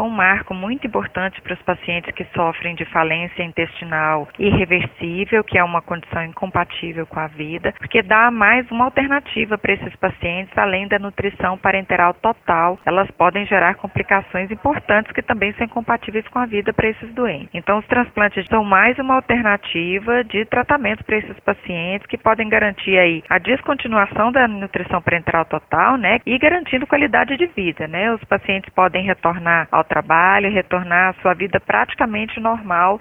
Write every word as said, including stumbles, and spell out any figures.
foi um marco muito importante para os pacientes que sofrem de falência intestinal irreversível, que é uma condição incompatível com a vida, porque dá mais uma alternativa para esses pacientes, além da nutrição parenteral total, elas podem gerar complicações importantes que também são incompatíveis com a vida para esses doentes. Então, os transplantes são mais uma alternativa de tratamento para esses pacientes que podem garantir aí a descontinuação da nutrição parenteral total, né, e garantindo qualidade de vida, né? Os pacientes podem retornar ao trabalho, retornar à sua vida praticamente normal